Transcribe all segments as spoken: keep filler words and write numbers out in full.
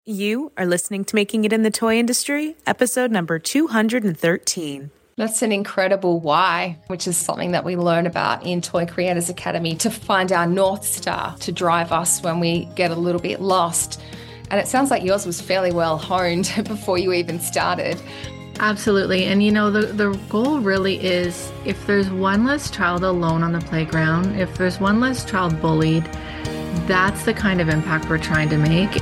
You are listening to Making It in the Toy Industry, episode number two hundred thirteen. That's an incredible why, which is something that we learn about in Toy Creators Academy to find our North Star to drive us when we get a little bit lost. And it sounds like yours was fairly well honed before you even started. Absolutely. And you know, the, the goal really is if there's one less child alone on the playground, if there's one less child bullied, that's the kind of impact we're trying to make.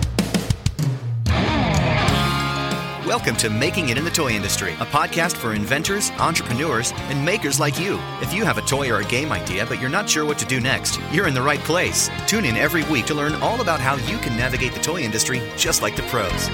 Welcome to Making It in the Toy Industry, a podcast for inventors, entrepreneurs, and makers like you. If you have a toy or a game idea, but you're not sure what to do next, you're in the right place. Tune in every week to learn all about how you can navigate the toy industry just like the pros.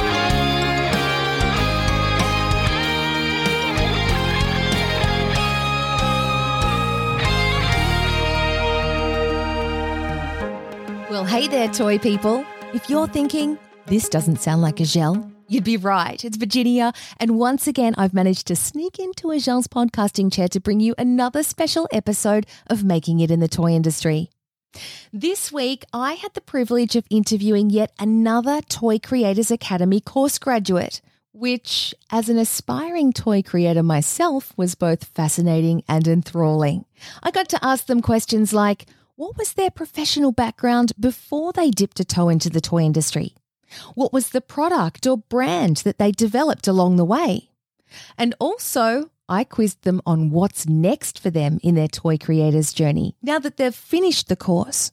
Well, hey there, toy people. If you're thinking, this doesn't sound like a gel, you'd be right. It's Virginia. And once again, I've managed to sneak into Agel's podcasting chair to bring you another special episode of Making It in the Toy Industry. This week, I had the privilege of interviewing yet another Toy Creators Academy course graduate, which, as an aspiring toy creator myself, was both fascinating and enthralling. I got to ask them questions like, what was their professional background before they dipped a toe into the toy industry? What was the product or brand that they developed along the way? And also, I quizzed them on what's next for them in their toy creators journey now that they've finished the course.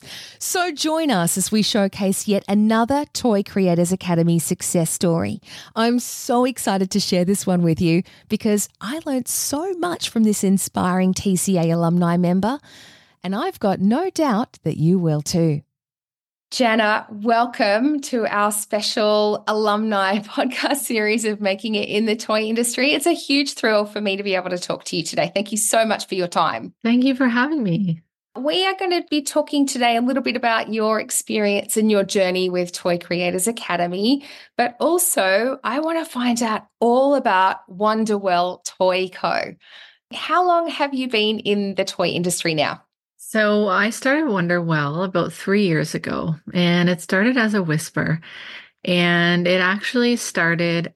So join us as we showcase yet another Toy Creators Academy success story. I'm so excited to share this one with you because I learned so much from this inspiring T C A alumni member, and I've got no doubt that you will too. Jana, welcome to our special alumni podcast series of Making It in the Toy Industry. It's a huge thrill for me to be able to talk to you today. Thank you so much for your time. Thank you for having me. We are going to be talking today a little bit about your experience and your journey with Toy Creators Academy, but also I want to find out all about Wonderwell Toy Co. How long have you been in the toy industry now? So I started Wonderwell about three years ago, and it started as a whisper. And it actually started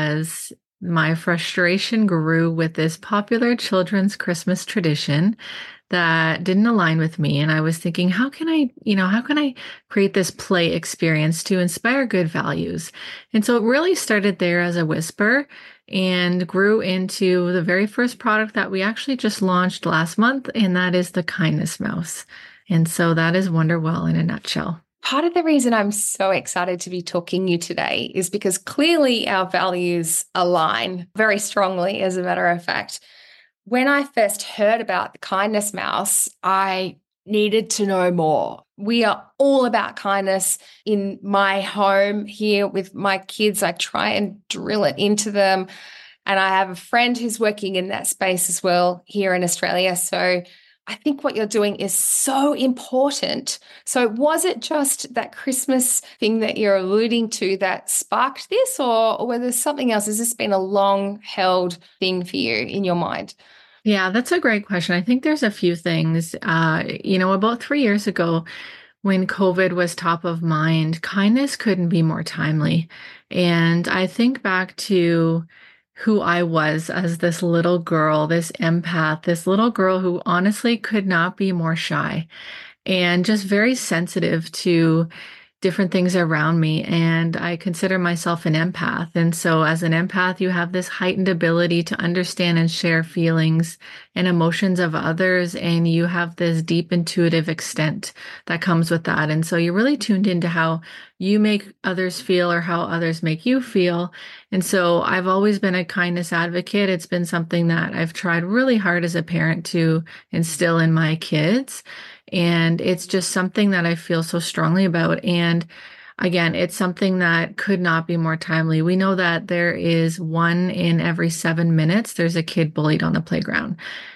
as my frustration grew with this popular children's Christmas tradition that didn't align with me. And I was thinking, how can I, you know, how can I create this play experience to inspire good values? And so it really started there as a whisper and grew into the very first product that we actually just launched last month, and that is the Kindness Mouse. And so that is Wonderwell in a nutshell. Part of the reason I'm so excited to be talking to you today is because clearly our values align very strongly, as a matter of fact. When I first heard about the Kindness Mouse, I needed to know more. We are all about kindness in my home here with my kids. I try and drill it into them. And I have a friend who's working in that space as well here in Australia. So I think what you're doing is so important. So was it just that Christmas thing that you're alluding to that sparked this, or, or whether there's something else? Has this been a long-held thing for you in your mind? Yeah, that's a great question. I think there's a few things. Uh, you know, about three years ago, when COVID was top of mind, kindness couldn't be more timely. And I think back to who I was as this little girl, this empath, this little girl who honestly could not be more shy and just very sensitive to different things around me. And I consider myself an empath. And so as an empath, you have this heightened ability to understand and share feelings and emotions of others. And you have this deep intuitive extent that comes with that. And so you're really tuned into how you make others feel or how others make you feel. And so I've always been a kindness advocate. It's been something that I've tried really hard as a parent to instill in my kids. And it's just something that I feel so strongly about. And again, it's something that could not be more timely. We know that there is one in every seven minutes, there's a kid bullied on the playground.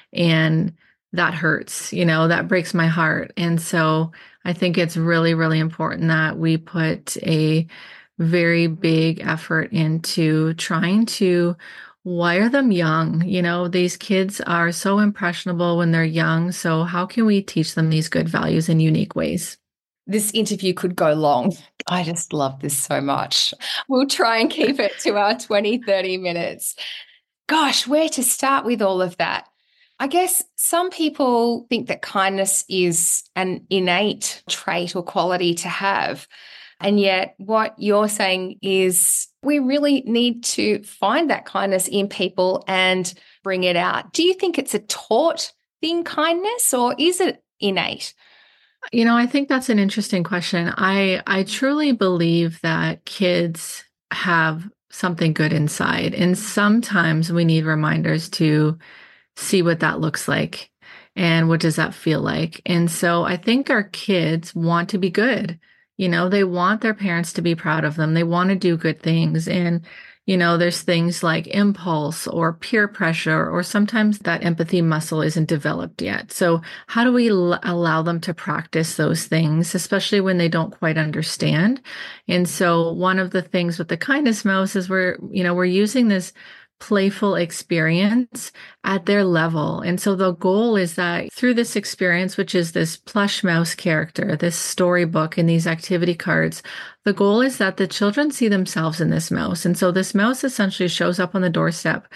And that hurts, you know, that breaks my heart. And so I think it's really, really important that we put a very big effort into trying to wire them young. You know, these kids are so impressionable when they're young. So how can we teach them these good values in unique ways? This interview could go long. I just love this so much. We'll try and keep it to our twenty, thirty minutes. Gosh, where to start with all of that? I guess some people think that kindness is an innate trait or quality to have. And yet what you're saying is we really need to find that kindness in people and bring it out. Do you think it's a taught thing, kindness, or is it innate? You know, I think that's an interesting question. I I truly believe that kids have something good inside, and sometimes we need reminders to see what that looks like and what does that feel like. And so I think our kids want to be good. You know, they want their parents to be proud of them. They want to do good things. And, you know, there's things like impulse or peer pressure, or sometimes that empathy muscle isn't developed yet. So how do we l- allow them to practice those things, especially when they don't quite understand? And so one of the things with the kindness mouse is we're, you know, we're using this playful experience at their level. And so the goal is that through this experience, which is this plush mouse character, this storybook, and these activity cards, the goal is that the children see themselves in this mouse. And so this mouse essentially shows up on the doorstep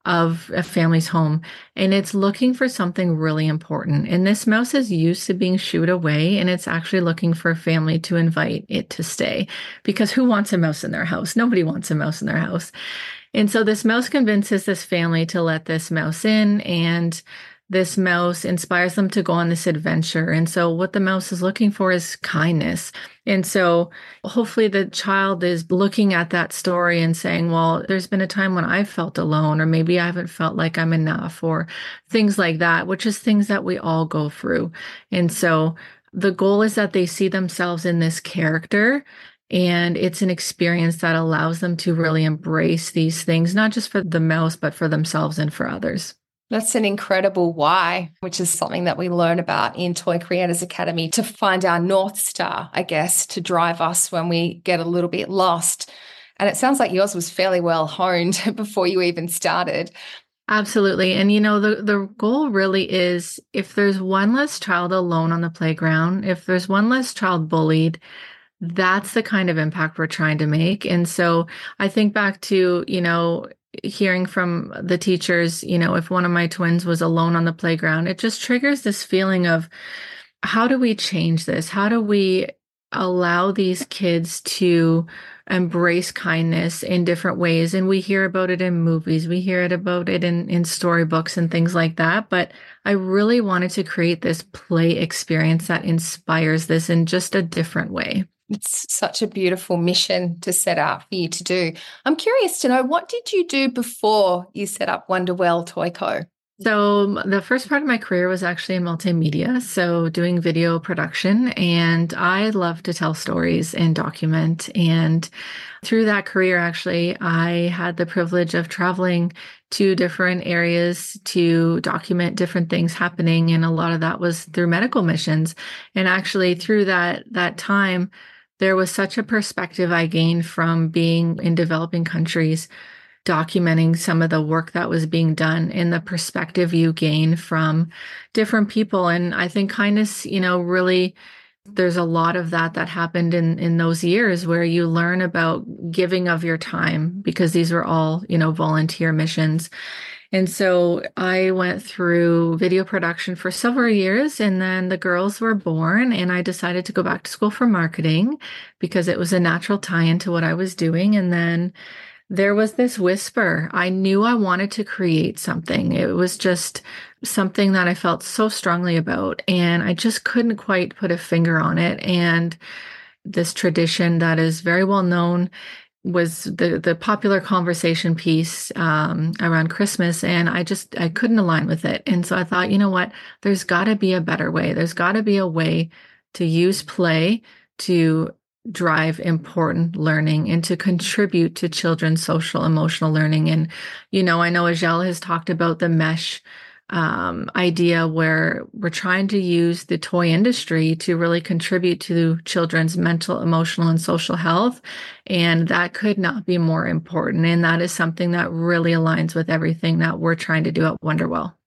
of a family's home, and it's looking for something really important. And this mouse is used to being shooed away, and it's actually looking for a family to invite it to stay. Because who wants a mouse in their house? Nobody wants a mouse in their house. And so this mouse convinces this family to let this mouse in, and this mouse inspires them to go on this adventure. And so what the mouse is looking for is kindness. And so hopefully the child is looking at that story and saying, well, there's been a time when I felt alone, or maybe I haven't felt like I'm enough, or things like that, which is things that we all go through. And so the goal is that they see themselves in this character. And it's an experience that allows them to really embrace these things, not just for the mouse, but for themselves and for others. That's an incredible why, which is something that we learn about in Toy Creators Academy to find our North Star, I guess, to drive us when we get a little bit lost. And it sounds like yours was fairly well honed before you even started. Absolutely. And, you know, the, the goal really is if there's one less child alone on the playground, if there's one less child bullied, that's the kind of impact we're trying to make. And so I think back to, you know, hearing from the teachers, you know, if one of my twins was alone on the playground, it just triggers this feeling of how do we change this? How do we allow these kids to embrace kindness in different ways? And we hear about it in movies, we hear it about it in, in storybooks and things like that. But I really wanted to create this play experience that inspires this in just a different way. It's such a beautiful mission to set out for you to do. I'm curious to know, what did you do before you set up Wonderwell Toy Co? So the first part of my career was actually in multimedia, so doing video production, and I love to tell stories and document. And through that career, actually, I had the privilege of traveling to different areas to document different things happening, and a lot of that was through medical missions. And actually, through that that time, there was such a perspective I gained from being in developing countries, documenting some of the work that was being done, and the perspective you gain from different people. And I think kindness, you know, really, there's a lot of that that happened in, in those years where you learn about giving of your time, because these were all, you know, volunteer missions. And so I went through video production for several years, and then the girls were born, and I decided to go back to school for marketing because it was a natural tie-in to what I was doing. And then there was this whisper. I knew I wanted to create something. It was just something that I felt so strongly about, and I just couldn't quite put a finger on it. And this tradition that is very well known was the the popular conversation piece um, around Christmas, and I just I couldn't align with it. And so I thought, you know what? There's got to be a better way. There's got to be a way to use play to drive important learning and to contribute to children's social emotional learning. And you know, I know Agelle has talked about the mesh Um, idea where we're trying to use the toy industry to really contribute to children's mental, emotional, and social health. And that could not be more important. And that is something that really aligns with everything that we're trying to do at Wonderwell.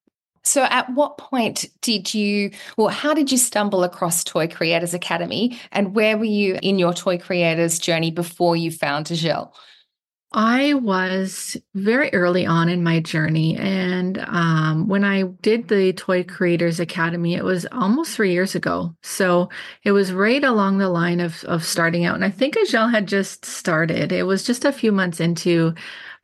So at what point did you, or how did you stumble across Toy Creators Academy, and where were you in your Toy Creators journey before you found Ajel? I was very early on in my journey. And um, when I did the Toy Creators Academy, it was almost three years ago. So it was right along the line of, of starting out. And I think Ajel had just started. It was just a few months into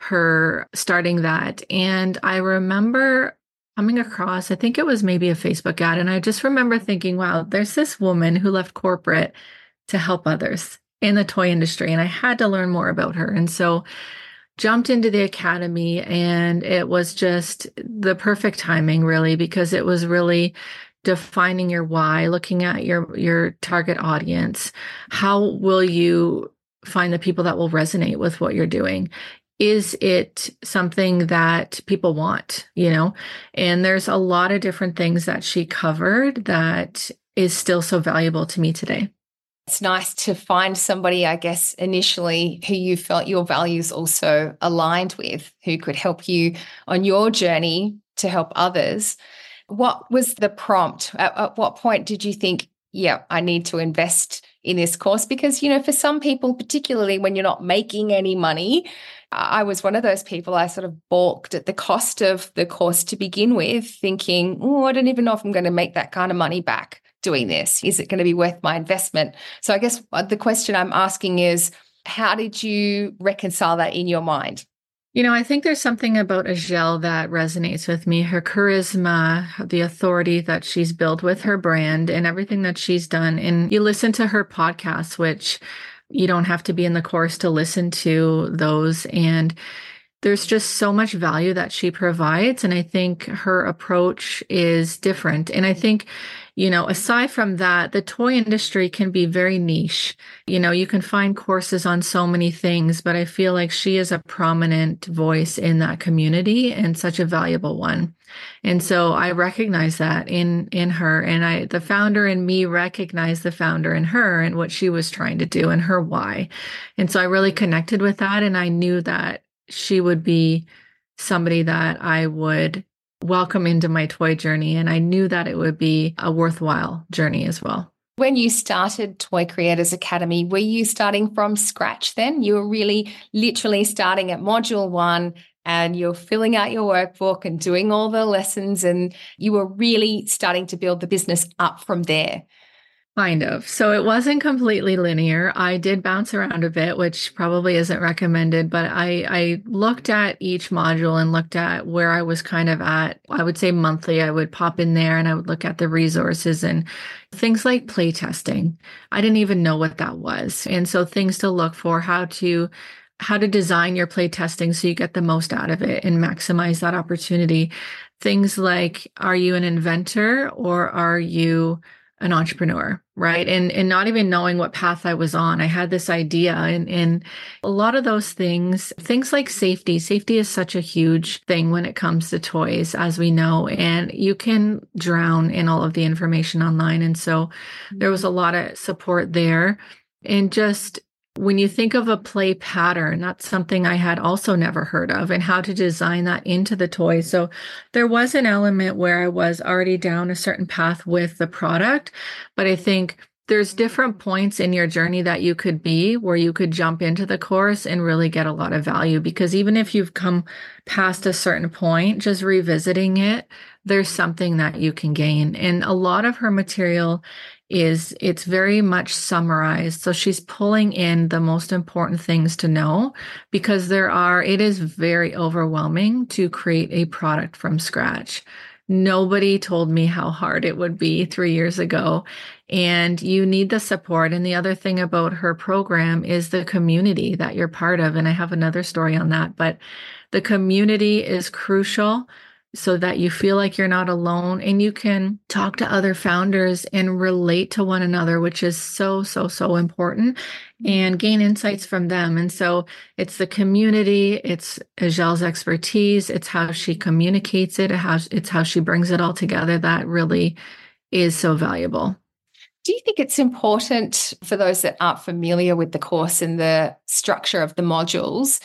her starting that. And I remember coming across, I think it was maybe a Facebook ad. And I just remember thinking, wow, there's this woman who left corporate to help others in the toy industry. And I had to learn more about her. And so jumped into the academy, and it was just the perfect timing, really, because it was really defining your why, looking at your, your target audience. How will you find the people that will resonate with what you're doing? Is it something that people want, you know? And there's a lot of different things that she covered that is still so valuable to me today. It's nice to find somebody, I guess, initially who you felt your values also aligned with, who could help you on your journey to help others. What was the prompt? At, at what point did you think, yeah, I need to invest in this course? Because, you know, for some people, particularly when you're not making any money, I was one of those people. I sort of balked at the cost of the course to begin with, thinking, oh, I don't even know if I'm going to make that kind of money back doing this. Is it going to be worth my investment? So I guess the question I'm asking is, how did you reconcile that in your mind? You know, I think there's something about Ajel that resonates with me. Her charisma, the authority that she's built with her brand and everything that she's done. And you listen to her podcasts, which you don't have to be in the course to listen to those. And there's just so much value that she provides. And I think her approach is different. And I think, you know, aside from that, the toy industry can be very niche. You know, you can find courses on so many things, but I feel like she is a prominent voice in that community and such a valuable one. And so I recognize that in, in her, and I, the founder in me recognized the founder in her and what she was trying to do and her why. And so I really connected with that. And I knew that she would be somebody that I would welcome into my toy journey. And I knew that it would be a worthwhile journey as well. When you started Toy Creators Academy, were you starting from scratch then? You were really literally starting at module one and you're filling out your workbook and doing all the lessons, and you were really starting to build the business up from there. Kind of. So it wasn't completely linear. I did bounce around a bit, which probably isn't recommended, but I, I looked at each module and looked at where I was kind of at. I would say monthly, I would pop in there and I would look at the resources and things like play testing. I didn't even know what that was. And so things to look for, how to how to design your play testing so you get the most out of it and maximize that opportunity. Things like, are you an inventor or are you an entrepreneur, right? And and not even knowing what path I was on. I had this idea, and, and a lot of those things, things like safety. Safety is such a huge thing when it comes to toys, as we know, and you can drown in all of the information online. And so there was a lot of support there. And just when you think of a play pattern, that's something I had also never heard of, and how to design that into the toy. So there was an element where I was already down a certain path with the product, but I think there's different points in your journey that you could be where you could jump into the course and really get a lot of value, because even if you've come past a certain point, just revisiting it, there's something that you can gain. And a lot of her material is it's very much summarized. So she's pulling in the most important things to know, because there are, it is very overwhelming to create a product from scratch. Nobody told me how hard it would be three years ago, and you need the support. And the other thing about her program is the community that you're part of. And I have another story on that, but the community is crucial, so that you feel like you're not alone and you can talk to other founders and relate to one another, which is so, so, so important, and gain insights from them. And so it's the community, it's Ajel's expertise, it's how she communicates it, it's how she brings it all together that really is so valuable. Do you think it's important for those that aren't familiar with the course and the structure of the modules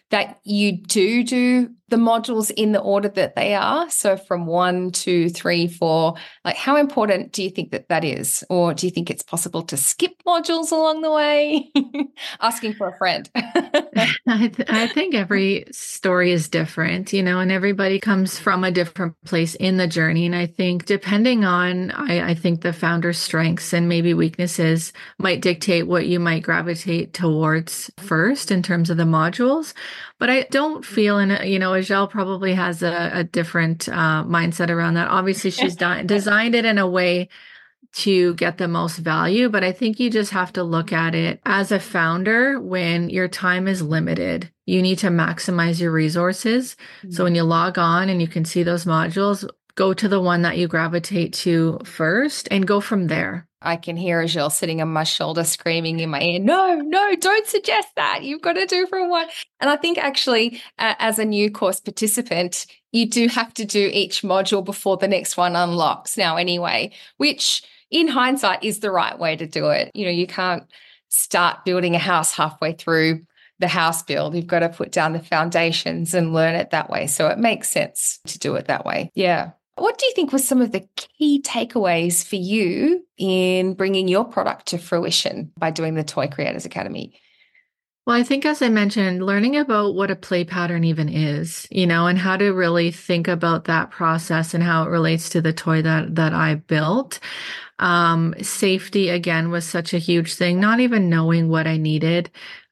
that you do do the modules in the order that they are. So from one, two, three, four, like how important do you think that that is? Or do you think it's possible to skip modules along the way? Asking for a friend. I, th- I think every story is different, you know, and everybody comes from a different place in the journey. And I think depending on, I, I think the founder's strengths and maybe weaknesses might dictate what you might gravitate towards first in terms of the modules. But I don't feel, in you know, Ajel probably has a, a different uh, mindset around that. Obviously, she's done, designed it in a way to get the most value. But I think you just have to look at it as a founder when your time is limited. You need to maximize your resources. Mm-hmm. So when you log on and you can see those modules, go to the one that you gravitate to first and go from there. I can hear Ajel sitting on my shoulder screaming in my ear, no, no, don't suggest that. You've got to do from one. And I think actually uh, as a new course participant, you do have to do each module before the next one unlocks now anyway, which in hindsight is the right way to do it. You know, you can't start building a house halfway through the house build. You've got to put down the foundations and learn it that way. So it makes sense to do it that way. Yeah. What do you think were some of the key takeaways for you in bringing your product to fruition by doing the Toy Creators Academy? Well, I think, as I mentioned, learning about what a play pattern even is, you know, and how to really think about that process and how it relates to the toy that that I built. Um, safety, again, was such a huge thing, not even knowing what I needed.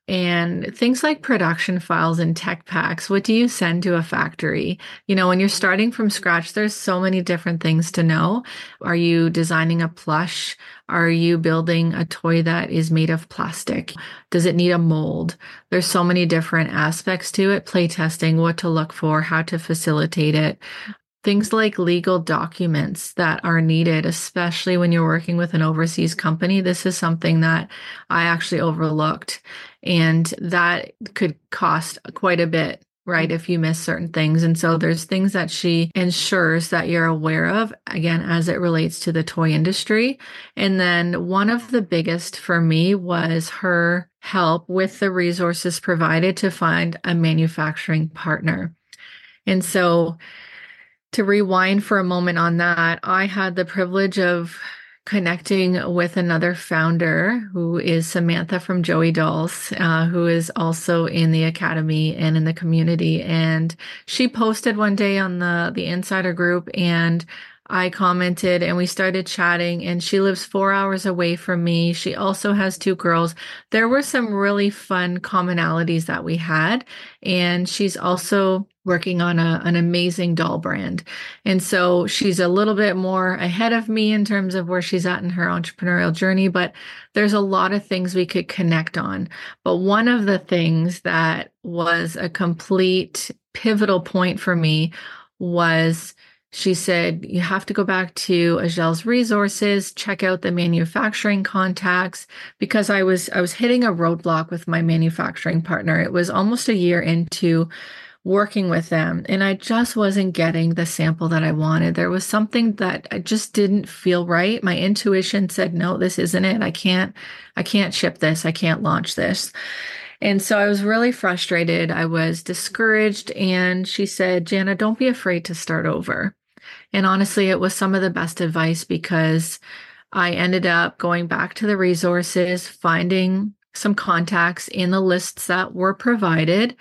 And things like production files and tech packs. What do you send to a factory? You know, when you're starting from scratch, there's so many different things to know. Are you designing a plush? Are you building a toy that is made of plastic? Does it need a mold? There's so many different aspects to it. Play testing, what to look for, how to facilitate it. Things like legal documents that are needed, especially when you're working with an overseas company. This is something that I actually overlooked, and that could cost quite a bit, right, if you miss certain things. And so there's things that she ensures that you're aware of, again, as it relates to the toy industry. And then one of the biggest for me was her help with the resources provided to find a manufacturing partner. And so to rewind for a moment on that, I had the privilege of connecting with another founder who is Samantha from Joey Dolls, uh, who is also in the academy and in the community. And she posted one day on the, the insider group, and I commented and we started chatting, and she lives four hours away from me. She also has two girls. There were some really fun commonalities that we had. And she's also working on a, an amazing doll brand. And so she's a little bit more ahead of me in terms of where she's at in her entrepreneurial journey, but there's a lot of things we could connect on. But one of the things that was a complete pivotal point for me was she said, you have to go back to Ajel's resources, check out the manufacturing contacts, because I was I was hitting a roadblock with my manufacturing partner. It was almost a year into working with them, and I just wasn't getting the sample that I wanted. There was something that I just didn't feel right. My intuition said, no, this isn't it. I can't, I can't ship this. I can't launch this. And so I was really frustrated. I was discouraged. And she said, Jana, don't be afraid to start over. And honestly, it was some of the best advice, because I ended up going back to the resources, finding some contacts in the lists that were provided,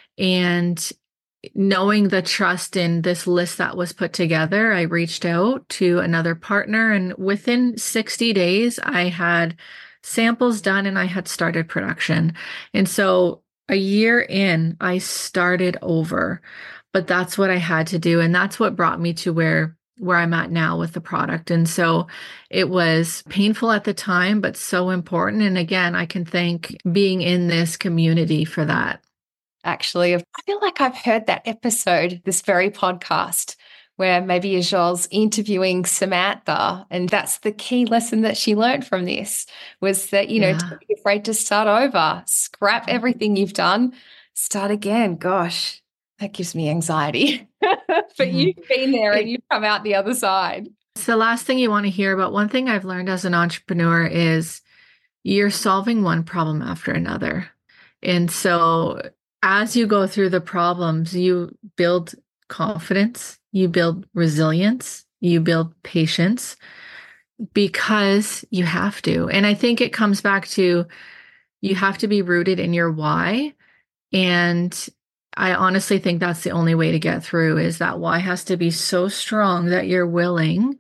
and knowing the trust in this list that was put together, I reached out to another partner, and within sixty days, I had samples done and I had started production. And so a year in, I started over, but that's what I had to do. And that's what brought me to where, where I'm at now with the product. And so it was painful at the time, but so important. And again, I can thank being in this community for that. Actually, I feel like I've heard that episode, this very podcast, where maybe Ajel's interviewing Samantha, and that's the key lesson that she learned from this, was that, you know, yeah. Don't be afraid to start over, scrap everything you've done, start again. Gosh, that gives me anxiety. But mm-hmm. You've been there and you've come out the other side. It's the last thing you want to hear. But one thing I've learned as an entrepreneur is you're solving one problem after another. And so as you go through the problems, you build confidence, you build resilience, you build patience because you have to. And I think it comes back to you have to be rooted in your why. And I honestly think that's the only way to get through is that why has to be so strong that you're willing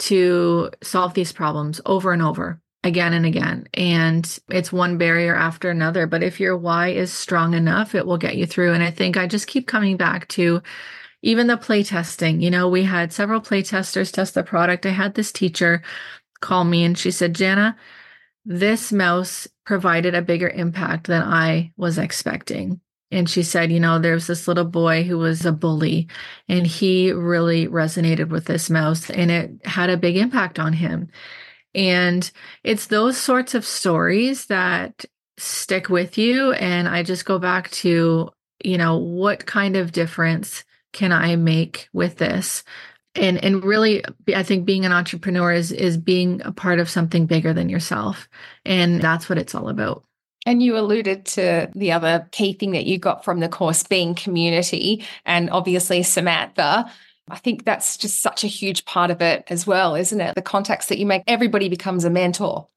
to solve these problems over and over, again and again. And it's one barrier after another. But if your why is strong enough, it will get you through. And I think I just keep coming back to even the play testing. You know, we had several play testers test the product. I had this teacher call me and she said, Jana, this mouse provided a bigger impact than I was expecting. And she said, you know, there's this little boy who was a bully and he really resonated with this mouse and it had a big impact on him. And it's those sorts of stories that stick with you. And I just go back to, you know, what kind of difference can I make with this? And and really, I think being an entrepreneur is is being a part of something bigger than yourself. And that's what it's all about. And you alluded to the other key thing that you got from the course being community, and obviously Samantha. I think that's just such a huge part of it as well, isn't it? The contacts that you make, everybody becomes a mentor,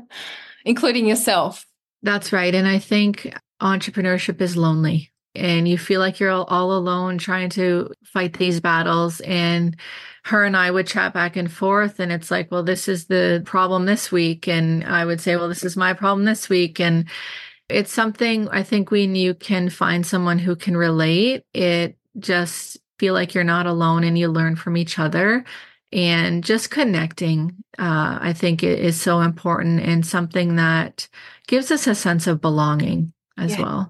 including yourself. That's right. And I think entrepreneurship is lonely and you feel like you're all, all alone trying to fight these battles. And her and I would chat back and forth and it's like, well, this is the problem this week. And I would say, well, this is my problem this week. And it's something I think when you can find someone who can relate, it just feel like you're not alone and you learn from each other. And just connecting, uh, I think it is so important and something that gives us a sense of belonging as yeah. well.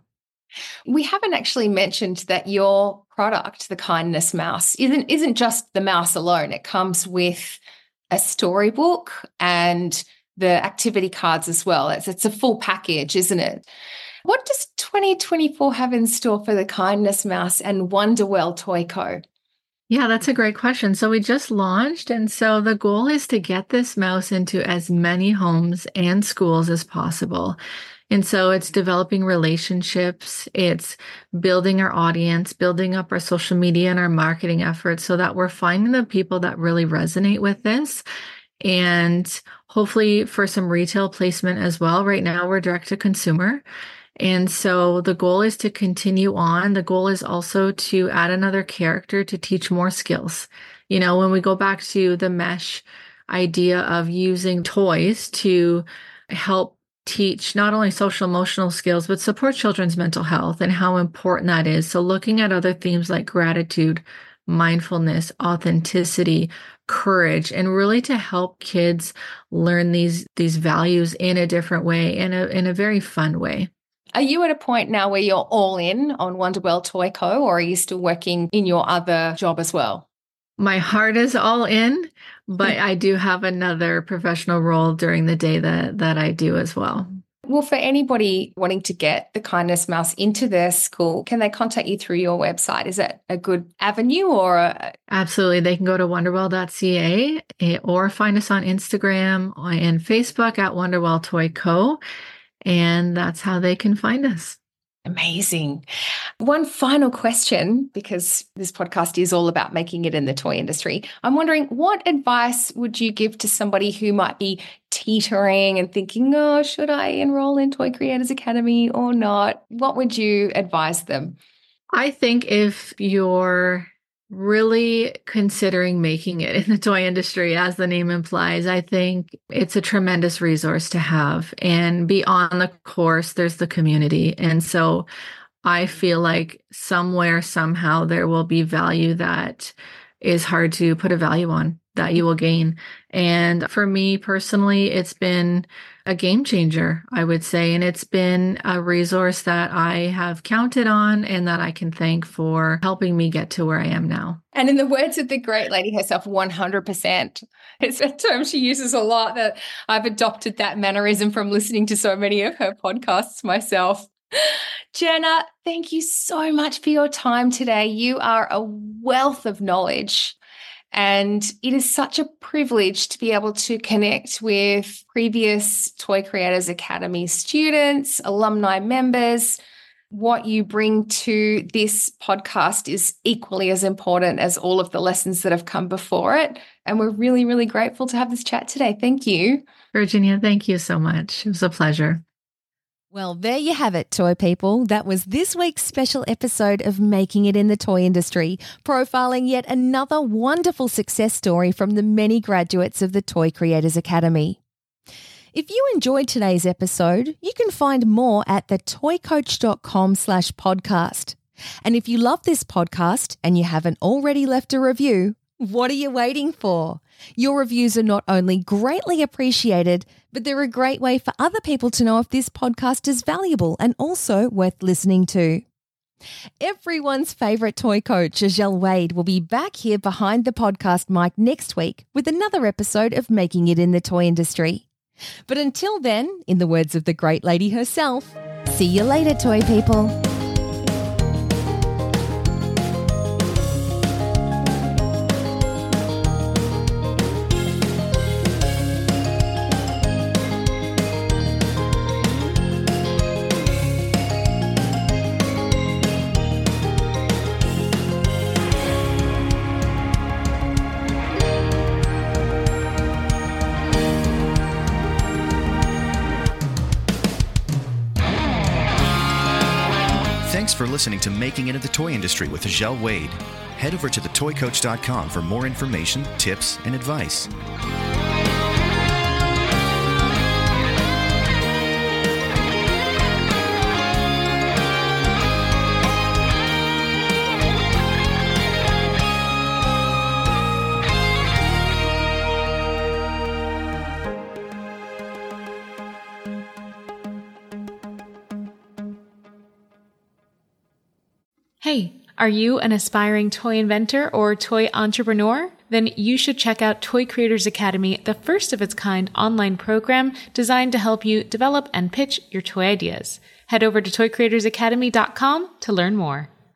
We haven't actually mentioned that your product, the Kindness Mouse, isn't isn't just the mouse alone. It comes with a storybook and the activity cards as well. It's it's a full package, isn't it? What does twenty twenty-four have in store for the Kindness Mouse and Wonderwell Toy Co? Yeah, that's a great question. So we just launched, and so the goal is to get this mouse into as many homes and schools as possible. And so it's developing relationships, it's building our audience, building up our social media and our marketing efforts so that we're finding the people that really resonate with this. And hopefully for some retail placement as well. Right now we're direct to consumer. And so the goal is to continue on. The goal is also to add another character to teach more skills. You know, when we go back to the mesh idea of using toys to help teach not only social emotional skills, but support children's mental health and how important that is. So looking at other themes like gratitude, mindfulness, authenticity, courage, and really to help kids learn these, these values in a different way, in a, in a very fun way. Are you at a point now where you're all in on Wonderwell Toy Co, or are you still working in your other job as well? My heart is all in, but I do have another professional role during the day that, that I do as well. Well, for anybody wanting to get the Kindness Mouse into their school, can they contact you through your website? Is that a good avenue or? A- Absolutely. They can go to wonderwell dot c a or find us on Instagram and Facebook at Wonderwell Toy Co. And that's how they can find us. Amazing. One final question, because this podcast is all about making it in the toy industry. I'm wondering, what advice would you give to somebody who might be teetering and thinking, oh, should I enroll in Toy Creators Academy or not? What would you advise them? I think if you're really considering making it in the toy industry, as the name implies, I think it's a tremendous resource to have. And beyond the course, there's the community. And so I feel like somewhere, somehow, there will be value that is hard to put a value on that you will gain. And for me personally, it's been a game changer, I would say. And it's been a resource that I have counted on and that I can thank for helping me get to where I am now. And in the words of the great lady herself, one hundred percent. It's a term she uses a lot that I've adopted that mannerism from listening to so many of her podcasts myself. Jana, thank you so much for your time today. You are a wealth of knowledge. And it is such a privilege to be able to connect with previous Toy Creators Academy students, alumni members, what you bring to this podcast is equally as important as all of the lessons that have come before it. And we're really, really grateful to have this chat today. Thank you. Virginia, thank you so much. It was a pleasure. Well, there you have it, toy people. That was this week's special episode of Making It in the Toy Industry, profiling yet another wonderful success story from the many graduates of the Toy Creators Academy. If you enjoyed today's episode, you can find more at thetoycoach.com slash podcast. And if you love this podcast and you haven't already left a review, what are you waiting for? Your reviews are not only greatly appreciated, but they're a great way for other people to know if this podcast is valuable and also worth listening to. Everyone's favourite toy coach, Azhelle Wade, will be back here behind the podcast mic next week with another episode of Making It in the Toy Industry. But until then, in the words of the great lady herself, see you later, toy people. Thanks for listening to Making It in the Toy Industry with Azhelle Wade. Head over to the toy coach dot com for more information, tips, and advice. Hey, are you an aspiring toy inventor or toy entrepreneur? Then you should check out Toy Creators Academy, the first of its kind online program designed to help you develop and pitch your toy ideas. Head over to toy creators academy dot com to learn more.